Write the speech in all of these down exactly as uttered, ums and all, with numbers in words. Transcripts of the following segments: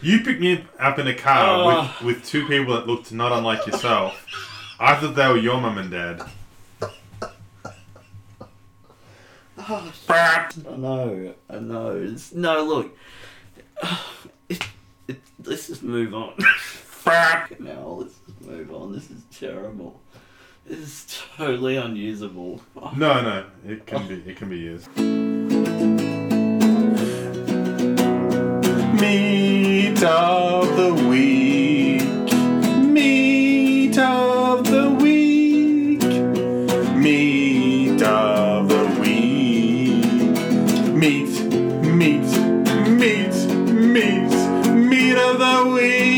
You picked me up in a car Oh. with, with two people that looked not unlike yourself. I thought they were your mum and dad. Oh, I know, I know. It's, no, look. It, it, let's just move on. Now, let's just move on. This is terrible. This is totally unusable. Oh. No, no, it can be. It can be used. Meat of the week. Meat of the week. Meat of the week. Meat, meat, meat, meat, meat of the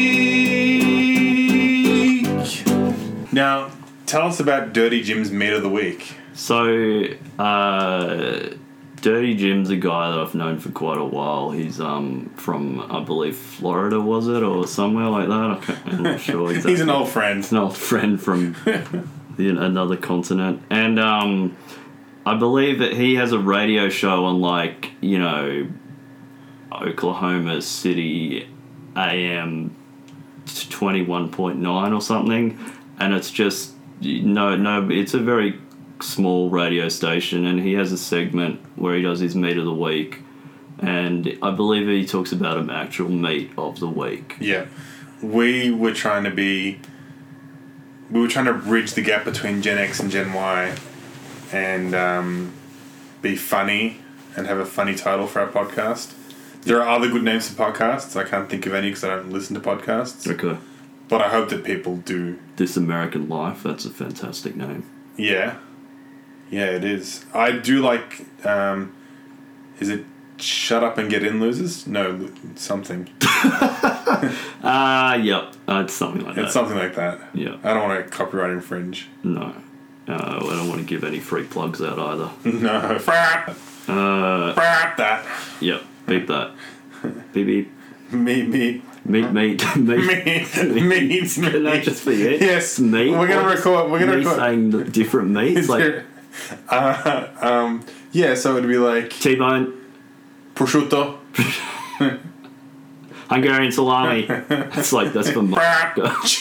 week. Now, tell us about Dirty Jim's meat of the week. So, uh, Dirty Jim's a guy that I've known for quite a while. He's um from, I believe, Florida, was it? Or somewhere like that? I can't, I'm not sure exactly. He's an old friend. He's an old friend from the, another continent. And um, I believe that he has a radio show on, like, you know, Oklahoma City A M twenty-one point nine or something. And it's just, no, no, it's a very small radio station, and he has a segment where he does his meat of the week, and I believe he talks about an actual meat of the week. Yeah, we were trying to be we were trying to bridge the gap between Gen X and Gen Y, and um, be funny and have a funny title for our podcast. There are other good names for podcasts. I can't think of any because I don't listen to podcasts. Okay. But I hope that people do. This American Life, that's a fantastic name. Yeah. Yeah, it is. I do like, um, is it Shut Up and Get In Losers? No, something. Ah, uh, yep. Uh, it's something like It's that. It's something like that. Yeah. I don't want to copyright infringe. No. Uh, I don't want to give any free plugs out either. No. Frap. Uh, Frap that. Yep. Beep that. Beep beep. Meat, meat. Meat, meat, meat. Meat, meat. Can that just be it? Yes. Meat. We're going to record. We're going to me record. saying the different meats. Like, uh, um, yeah, so it'd be like T-bone. Prosciutto. Hungarian salami. It's like, that's for crap.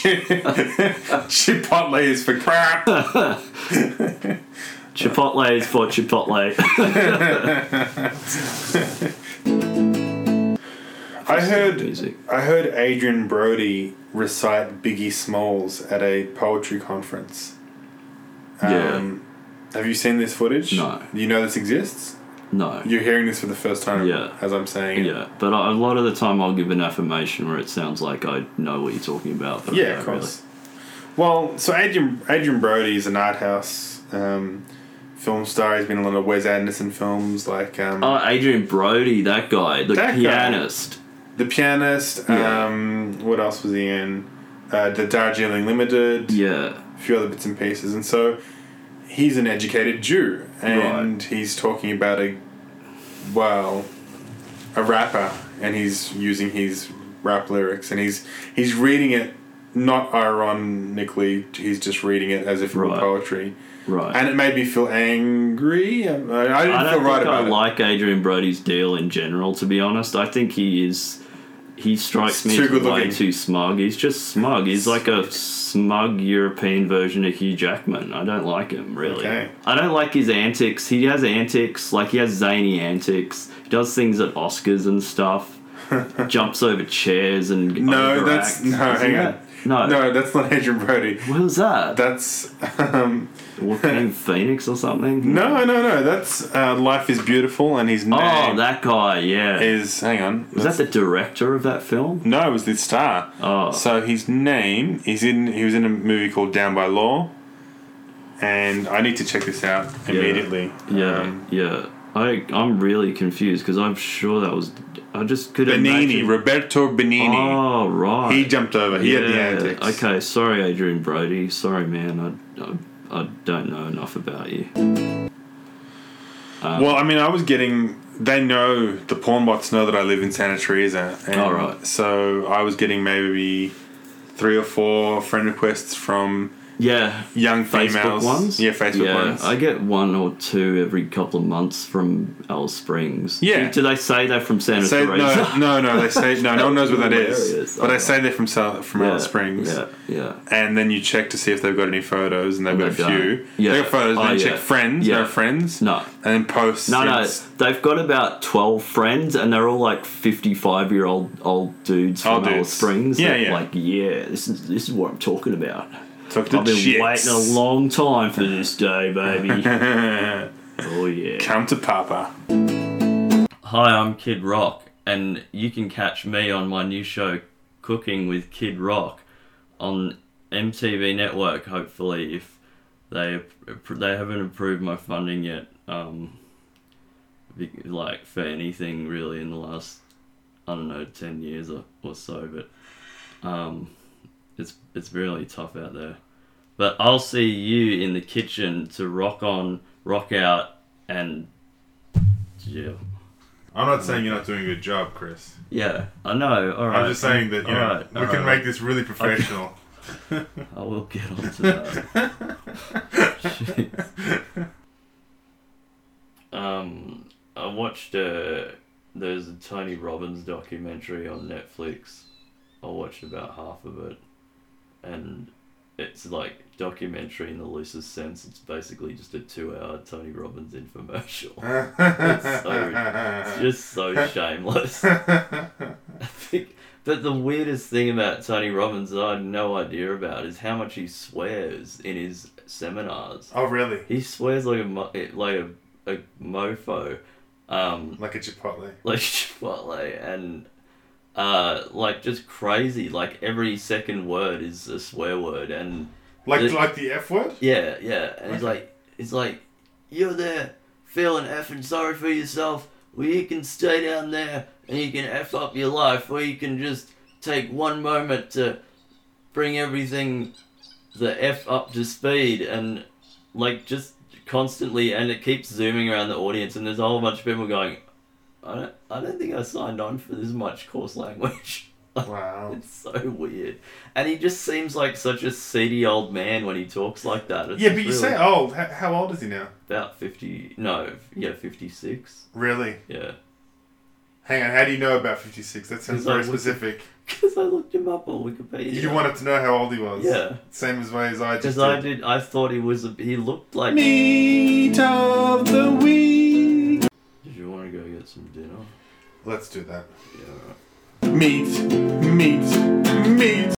Chipotle is for crap. Chipotle is for Chipotle. I heard music. I heard Adrian Brody recite Biggie Smalls at a poetry conference. Um, Yeah. Have you seen this footage? No. You know this exists? No. You're hearing this for the first time, Yeah. as I'm saying it. Yeah, but a lot of the time I'll give an affirmation where it sounds like I know what you're talking about. But I Yeah, don't of course. Well, so Adrian Adrian Brody is an art house um, film star. He's been in a lot of Wes Anderson films, like um, Really. Oh, Adrian Brody, that guy, the That guy. pianist. The Pianist. Yeah. Um, what else was he in? Uh, the Darjeeling Limited. Yeah. A few other bits and pieces, and so he's an educated Jew, and Right. he's talking about a well, a rapper, and he's using his rap lyrics, and he's he's reading it not ironically. He's just reading it as if it were Right. poetry, Right. and it made me feel angry. I, I didn't I don't feel think right about I it. like Adrian Brody's deal in general, to be honest. I think he is... He strikes He's me too as good way looking. too smug. He's just smug. He's like a smug European version of Hugh Jackman. I don't like him, really. Okay. I don't like his antics. He has antics, like he has zany antics. He does things at Oscars and stuff. Jumps over chairs and No, overacts. that's no. Isn't Hang on. that- No. No, that's not Adrian Brody. What was that? That's um, Joaquin Phoenix or something? no, no, no. That's uh, Life is Beautiful, and his name Oh, that guy, yeah. is. Hang on. Was that the director of that film? No, it was the star. Oh. So his name is in. He was in a movie called Down by Law, and I need to check this out immediately. Yeah, Um, yeah. I I'm really confused because I'm sure that was. I just could Benini, imagine. Roberto Benini. Oh right. He jumped over. He yeah. had the antics. Okay, sorry, Adrian Brody. Sorry, man. I, I I don't know enough about you. Um, Well, I mean, I was getting. They know the porn bots know that I live in Santa Teresa, and Oh, right. so I was getting maybe three or four friend requests from Yeah. young Facebook females. ones? Yeah, Facebook yeah, ones. I get one or two every couple of months from Alice Springs. Yeah. Do, do they say they're from Santa Say, Teresa? no, no, no. They say no. No one knows what that is. Hilarious. But Oh. they say they're from South, from yeah, Alice Springs. Yeah, yeah. And then you check to see if they've got any photos, and they've And got they a few. don't. Yeah. They've got photos. Oh, and then yeah. check friends. Yeah. No friends. No. And then posts. No, no, since- they've got about twelve friends, and they're all like fifty-five-year-old old dudes from Old dudes. Alice Springs. Yeah, that, yeah. Like, yeah, this is this is what I'm talking about. Talk to I've been chicks. waiting a long time for this day, baby. Oh yeah. Come to Papa. Hi, I'm Kid Rock, and you can catch me on my new show, Cooking with Kid Rock, on M T V Network. Hopefully, if they they haven't approved my funding yet, um, be- like for anything really in the last I don't know ten years or, or so, but um, it's it's really tough out there. But I'll see you in the kitchen to rock on, rock out, and yeah. I'm not saying you're not doing a good job, Chris. Yeah, I know. All right. I'm just saying that you know Alright, we can alright. make this really professional. I will get onto that. Jeez. Um, I watched uh, there's a Tony Robbins documentary on Netflix. I watched about half of it, and it's like documentary in the loosest sense. It's basically just a two-hour Tony Robbins infomercial. it's so it's just so shameless. I think, but the weirdest thing about Tony Robbins that I had no idea about is how much he swears in his seminars. Oh, really? He swears like a mo- like a, a mofo, um, Like a Chipotle. like Chipotle, and uh, like just crazy. Like every second word is a swear word, and Like the- like the F word? yeah, yeah, and he's like, he's like, you're there feeling effing sorry for yourself. Well, you can stay down there and you can F up your life, or you can just take one moment to bring everything the F up to speed, and like just constantly, and it keeps zooming around the audience, and there's a whole bunch of people going, I don't, I don't think I signed on for this much coarse language. Wow. It's so weird. And he just seems like such a seedy old man when he talks like that. It's Yeah, but just you really say old. How, how old is he now? about fifty, no, yeah, fifty-six. Really? Yeah. Hang on, how do you know about fifty-six? That sounds Because I very looked- specific. Because I looked him up on Wikipedia. You wanted to know how old he was? Yeah. Same as way as I just Because I did. did, I thought he was, a, he looked like... Meat of the week. Did you want to go get some dinner? Let's do that. Yeah. Meat, meat, meat.